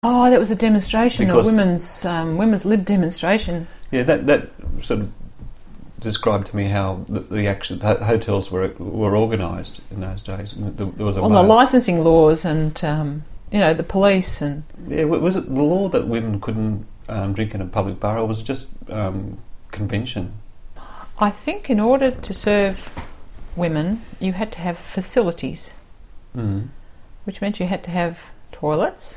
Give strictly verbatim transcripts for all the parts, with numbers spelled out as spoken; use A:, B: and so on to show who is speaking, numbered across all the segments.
A: Oh, that was a demonstration,
B: Because-
A: a women's um, women's lib demonstration.
B: Yeah, that that sort of described to me how the, the actual ho- hotels were were organised in those days. And there, there was a
A: Well,
B: way.
A: the licensing laws and um, you know the police and
B: Yeah, wa- was it the law that women couldn't um, drink in a public bar, or was it just um, convention?
A: I think in order to serve women, you had to have facilities,
B: Mm.
A: which meant you had to have toilets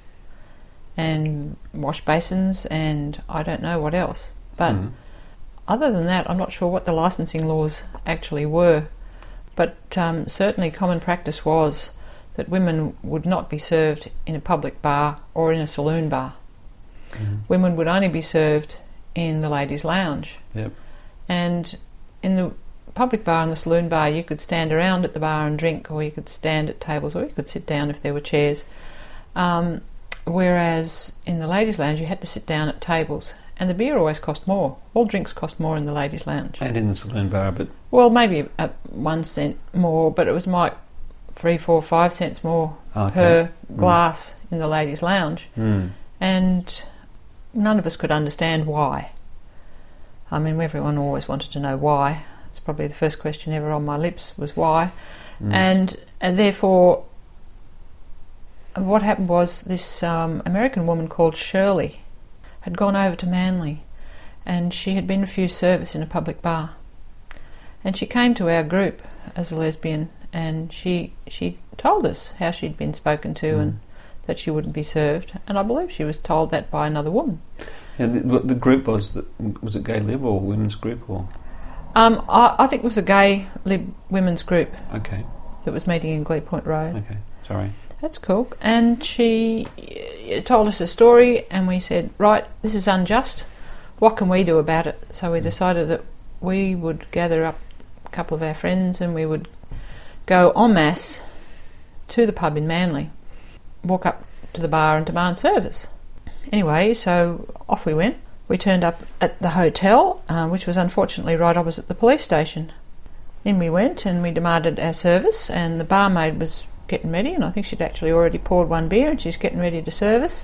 A: and wash basins and I don't know what else. But
B: Mm.
A: other than that, I'm not sure what the licensing laws actually were. But um, certainly common practice was that women would not be served in a public bar or in a saloon bar.
B: Mm.
A: Women would only be served in the ladies' lounge.
B: Yep.
A: And in the public bar and the saloon bar, you could stand around at the bar and drink, or you could stand at tables, or you could sit down if there were chairs. Um, whereas in the ladies' lounge, you had to sit down at tables, and the beer always cost more. All drinks cost more in the ladies' lounge.
B: And in the saloon bar, but
A: Well, maybe at one cent more, but it was like three, four, five cents more
B: okay.
A: per glass in the ladies' lounge.
B: Mm.
A: And none of us could understand why. I mean, everyone always wanted to know why. It's probably the first question ever on my lips was why.
B: Mm.
A: And, and therefore, what happened was this um, American woman called Shirley had gone over to Manly, and she had been refused service in a public bar. And she came to our group as a lesbian, and she she told us how she'd been spoken to
B: Mm.
A: and that she wouldn't be served. And I believe she was told that by another woman.
B: And the, what the group was, the, was it gay lib or women's group or?
A: Um, I, I think it was a gay lib women's group
B: Okay,
A: that was meeting in Glebe Point Road.
B: okay, sorry.
A: That's cool. And she uh, told us a story, and we said, right, this is unjust. What can we do about it? So we decided that we would gather up a couple of our friends and we would go en masse to the pub in Manly, walk up to the bar and demand service. Anyway, so off we went. We turned up at the hotel, uh, which was unfortunately right opposite the police station. In we went and we demanded our service, and the barmaid was getting ready, and I think she'd actually already poured one beer and she's getting ready to serve us.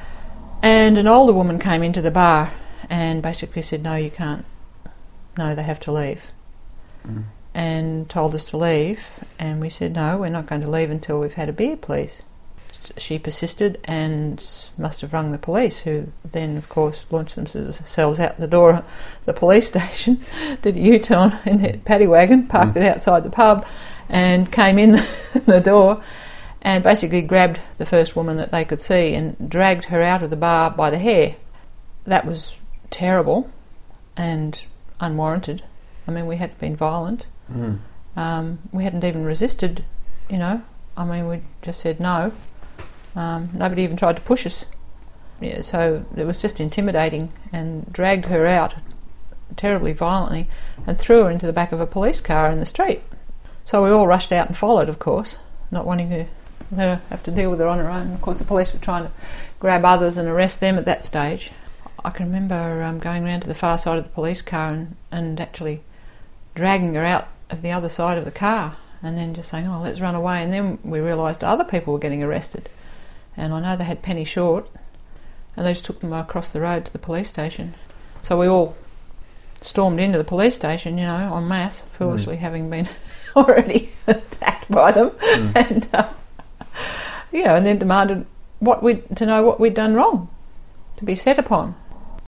A: And an older woman came into the bar and basically said, no, you can't. No, they have to leave.
B: Mm.
A: And told us to leave, and we said, no, we're not going to leave until we've had a beer, please. She persisted and must have rung the police, who then, of course, launched themselves out the door of the police station, did a U-turn in their paddy wagon, parked
B: Mm.
A: it outside the pub, and came in the door and basically grabbed the first woman that they could see and dragged her out of the bar by the hair. That was terrible and unwarranted. I mean, we hadn't been violent.
B: Mm.
A: Um, we hadn't even resisted, you know. I mean, we just said no. Um, nobody even tried to push us. Yeah, so it was just intimidating, and dragged her out terribly violently and threw her into the back of a police car in the street. So we all rushed out and followed, of course, not wanting to let her have to deal with her on her own. Of course, the police were trying to grab others and arrest them at that stage. I can remember um, going round to the far side of the police car and, and actually dragging her out of the other side of the car, and then just saying, oh, let's run away. And then we realised other people were getting arrested. And I know they had Penny Short, and they just took them across the road to the police station. So we all stormed into the police station, you know, en masse, foolishly mm. having been already attacked by them, mm. and uh, you know, and then demanded what we to know what we'd done wrong, to be set upon.